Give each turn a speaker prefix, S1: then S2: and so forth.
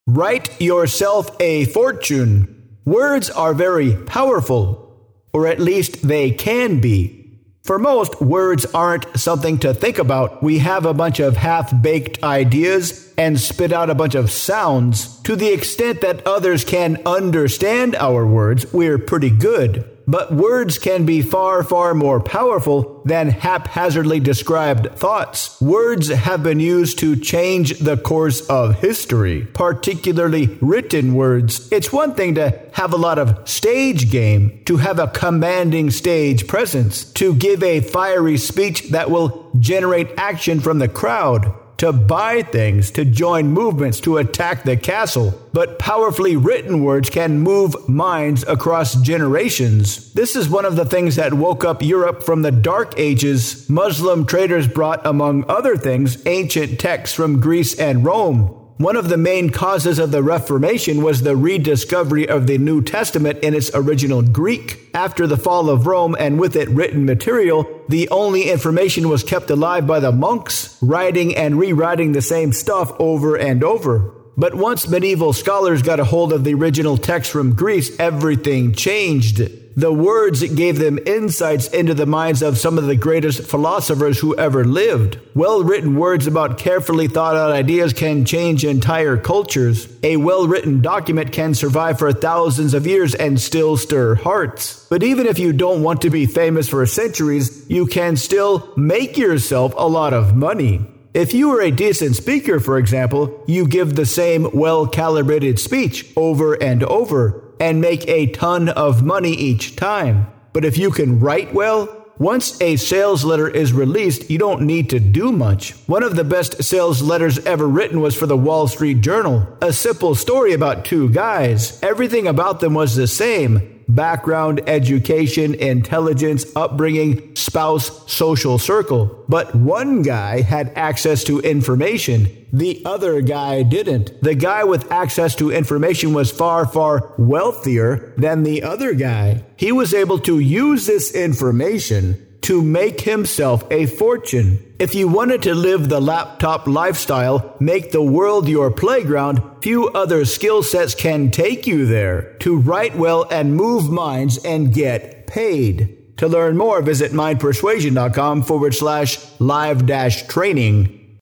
S1: Write yourself a fortune. Words are very powerful, or at least they can be. For most, words aren't something to think about. We have a bunch of half-baked ideas and spit out a bunch of sounds. To the extent that others can understand our words, we're pretty good. But words can be far, far more powerful than haphazardly described thoughts. Words have been used to change the course of history, particularly written words. It's one thing to have a lot of stage game, to have a commanding stage presence, to give a fiery speech that will generate action from the crowd, to buy things, to join movements, to attack the castle. But powerfully written words can move minds across generations. This is one of the things that woke up Europe from the Dark Ages. Muslim traders brought, among other things, ancient texts from Greece and Rome. One of the main causes of the Reformation was the rediscovery of the New Testament in its original Greek. After the fall of Rome and with it written material, the only information was kept alive by the monks, writing and rewriting the same stuff over and over. But once medieval scholars got a hold of the original text from Greece, everything changed. The words gave them insights into the minds of some of the greatest philosophers who ever lived. Well-written words about carefully thought-out ideas can change entire cultures. A well-written document can survive for thousands of years and still stir hearts. But even if you don't want to be famous for centuries, you can still make yourself a lot of money. If you are a decent speaker, for example, you give the same well-calibrated speech over and over and make a ton of money each time. But if you can write well, once a sales letter is released, you don't need to do much. One of the best sales letters ever written was for the Wall Street Journal. A simple story about two guys. Everything about them was the same. Background, education, intelligence, upbringing, spouse, social circle. But one guy had access to information. The other guy didn't. The guy with access to information was far, far wealthier than the other guy. He was able to use this information to make himself a fortune. If you wanted to live the laptop lifestyle, make the world your playground, few other skill sets can take you there. To write well and move minds and get paid. To learn more, visit mindpersuasion.com/live-training.